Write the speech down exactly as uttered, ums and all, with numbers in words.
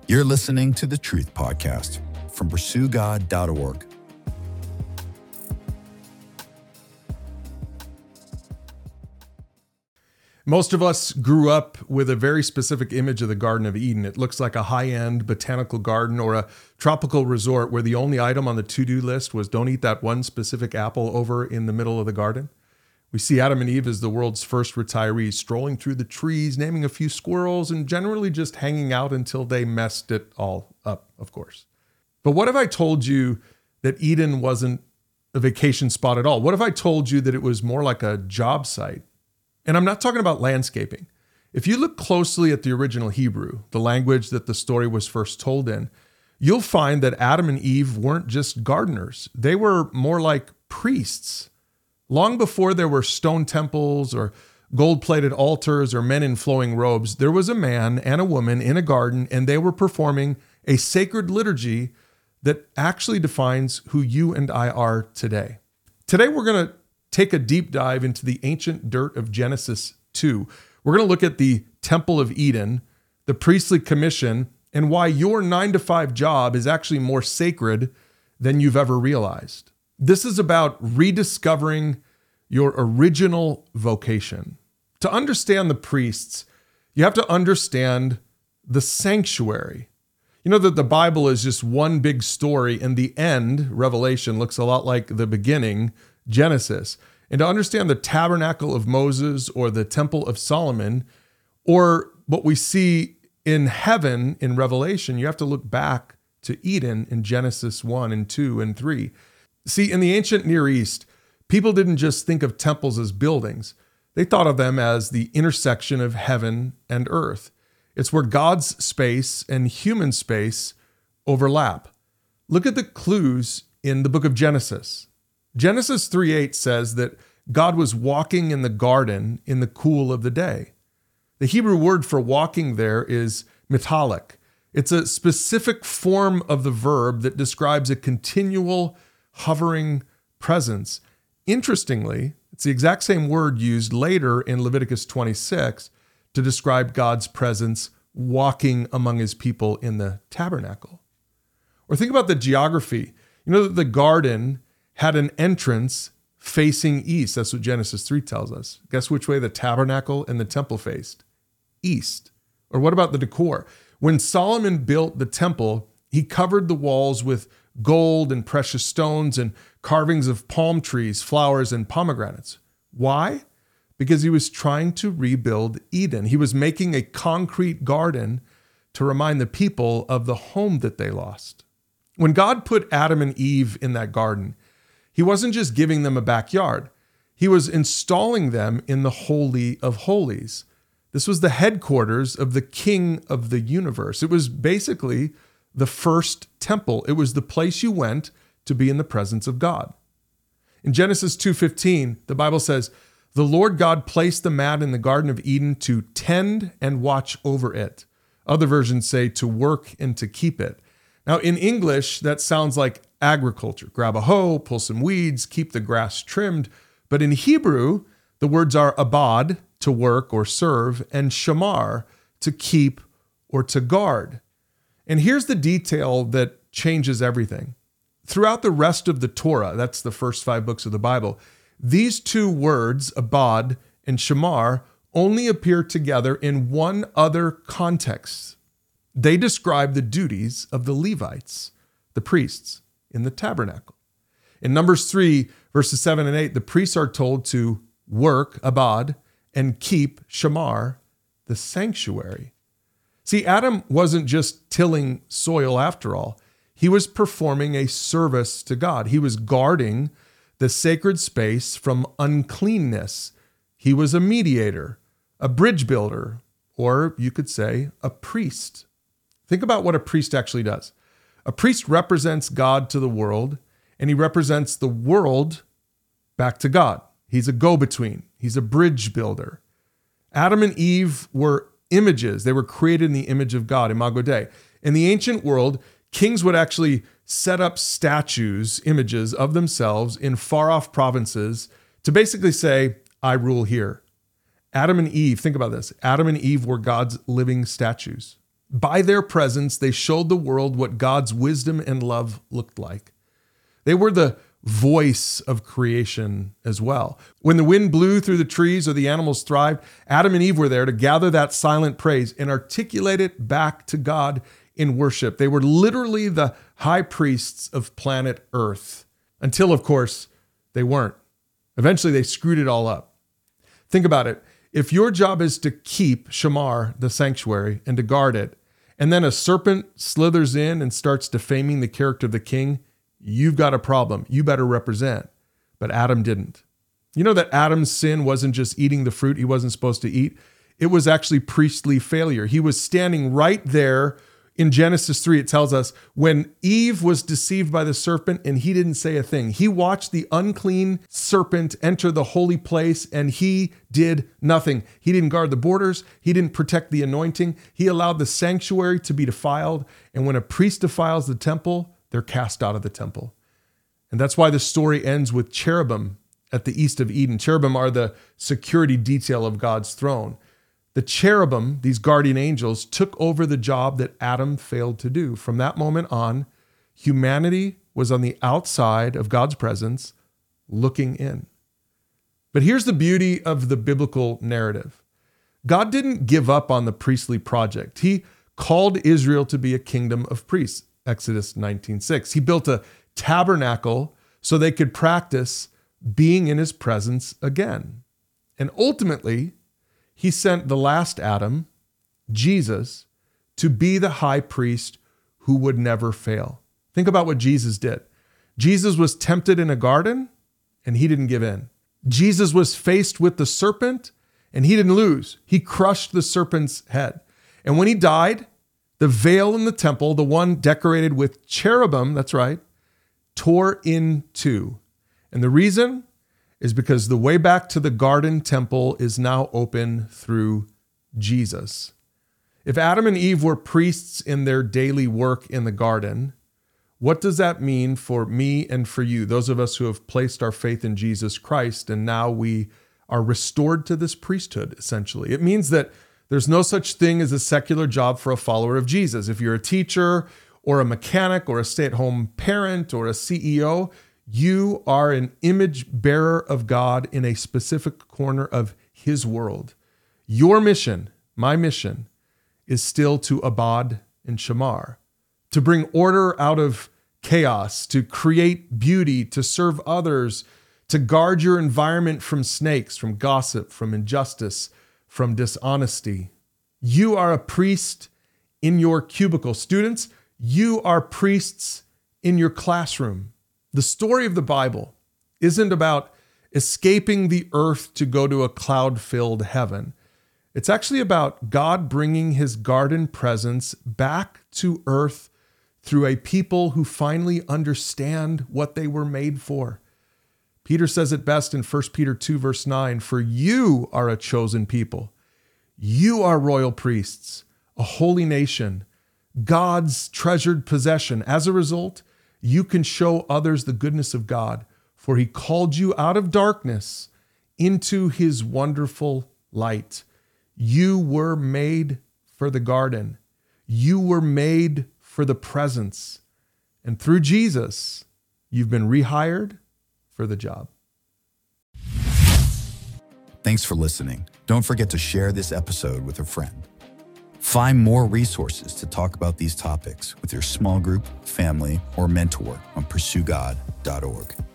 You're listening to the Truth Podcast from pursue god dot org. Most of us grew up with a very specific image of the Garden of Eden. It looks like a high-end botanical garden or a tropical resort where the only item on the to-do list was don't eat that one specific apple over in the middle of the garden. We see Adam and Eve as the world's first retirees, strolling through the trees, naming a few squirrels, and generally just hanging out until they messed it all up, of course. But what if I told you that Eden wasn't a vacation spot at all? What if I told you that it was more like a job site? And I'm not talking about landscaping. If you look closely at the original Hebrew, the language that the story was first told in, you'll find that Adam and Eve weren't just gardeners. They were more like priests. Long before there were stone temples or gold-plated altars or men in flowing robes, there was a man and a woman in a garden, and they were performing a sacred liturgy that actually defines who you and I are today. Today, we're going to take a deep dive into the ancient dirt of Genesis two. We're going to look at the Temple of Eden, the priestly commission, and why your nine to five job is actually more sacred than you've ever realized. This is about rediscovering your original vocation. To understand the priests, you have to understand the sanctuary. You know that the Bible is just one big story, and the end, Revelation, looks a lot like the beginning, Genesis. And to understand the tabernacle of Moses or the temple of Solomon, or what we see in heaven in Revelation, you have to look back to Eden in Genesis one and two and three. See, in the ancient Near East, people didn't just think of temples as buildings. They thought of them as the intersection of heaven and earth. It's where God's space and human space overlap. Look at the clues in the book of Genesis. Genesis three eight says that God was walking in the garden in the cool of the day. The Hebrew word for walking there is mithalek. It's a specific form of the verb that describes a continual hovering presence. Interestingly, it's the exact same word used later in Leviticus twenty-six to describe God's presence walking among his people in the tabernacle. Or think about the geography. You know that the garden had an entrance facing east. That's what Genesis three tells us. Guess which way the tabernacle and the temple faced? East. Or what about the decor? When Solomon built the temple, he covered the walls with gold and precious stones and carvings of palm trees, flowers, and pomegranates. Why? Because he was trying to rebuild Eden. He was making a concrete garden to remind the people of the home that they lost. When God put Adam and Eve in that garden, he wasn't just giving them a backyard. He was installing them in the Holy of Holies. This was the headquarters of the King of the universe. It was basically the first temple. It was the place you went to be in the presence of God. In Genesis two fifteen, the Bible says, "The Lord God placed the man in the Garden of Eden to tend and watch over it." Other versions say to work and to keep it. Now, in English, that sounds like agriculture. Grab a hoe, pull some weeds, keep the grass trimmed. But in Hebrew, the words are abad, to work or serve, and shamar, to keep or to guard. And here's the detail that changes everything. Throughout the rest of the Torah, that's the first five books of the Bible, these two words, abad and shamar, only appear together in one other context. They describe the duties of the Levites, the priests, in the tabernacle. In Numbers three, verses seven and eight, the priests are told to work, abad, and keep, shamar, the sanctuary. See, Adam wasn't just tilling soil after all. He was performing a service to God. He was guarding the sacred space from uncleanness. He was a mediator, a bridge builder, or you could say a priest. Think about what a priest actually does. A priest represents God to the world, and he represents the world back to God. He's a go-between. He's a bridge builder. Adam and Eve were images. They were created in the image of God, Imago Dei. In the ancient world, kings would actually set up statues, images of themselves in far-off provinces to basically say, I rule here. Adam and Eve, think about this. Adam and Eve were God's living statues. By their presence, they showed the world what God's wisdom and love looked like. They were the voice of creation as well. When the wind blew through the trees or the animals thrived, Adam and Eve were there to gather that silent praise and articulate it back to God in worship. They were literally the high priests of planet Earth, until, of course, they weren't. Eventually, they screwed it all up. Think about it. If your job is to keep Shamar, the sanctuary, and to guard it, and then a serpent slithers in and starts defaming the character of the king, you've got a problem. You better represent. But Adam didn't. You know that Adam's sin wasn't just eating the fruit he wasn't supposed to eat. It was actually priestly failure. He was standing right there. In Genesis three, it tells us when Eve was deceived by the serpent and he didn't say a thing. He watched the unclean serpent enter the holy place and he did nothing. He didn't guard the borders. He didn't protect the anointing. He allowed the sanctuary to be defiled. And when a priest defiles the temple, they're cast out of the temple. And that's why the story ends with cherubim at the east of Eden. Cherubim are the security detail of God's throne. The cherubim, these guardian angels, took over the job that Adam failed to do. From that moment on, humanity was on the outside of God's presence, looking in. But here's the beauty of the biblical narrative. God didn't give up on the priestly project. He called Israel to be a kingdom of priests, Exodus nineteen six. He built a tabernacle so they could practice being in his presence again. And ultimately, he sent the last Adam, Jesus, to be the high priest who would never fail. Think about what Jesus did. Jesus was tempted in a garden, and he didn't give in. Jesus was faced with the serpent, and he didn't lose. He crushed the serpent's head. And when he died, the veil in the temple, the one decorated with cherubim, that's right, tore in two. And the reason is because the way back to the garden temple is now open through Jesus. If Adam and Eve were priests in their daily work in the garden, what does that mean for me and for you, those of us who have placed our faith in Jesus Christ and now we are restored to this priesthood, essentially? It means that there's no such thing as a secular job for a follower of Jesus. If you're a teacher or a mechanic or a stay-at-home parent or a C E O, you are an image bearer of God in a specific corner of his world. Your mission, my mission, is still to abad in Shamar, to bring order out of chaos, to create beauty, to serve others, to guard your environment from snakes, from gossip, from injustice, from dishonesty. You are a priest in your cubicle. Students, you are priests in your classroom. The story of the Bible isn't about escaping the earth to go to a cloud-filled heaven. It's actually about God bringing his garden presence back to earth through a people who finally understand what they were made for. Peter says it best in First Peter two, verse nine, "For you are a chosen people. You are royal priests, a holy nation, God's treasured possession. As a result, you can show others the goodness of God, for he called you out of darkness into his wonderful light." You were made for the garden. You were made for the presence. And through Jesus, you've been rehired for the job. Thanks for listening. Don't forget to share this episode with a friend. Find more resources to talk about these topics with your small group, family, or mentor on pursue god dot org.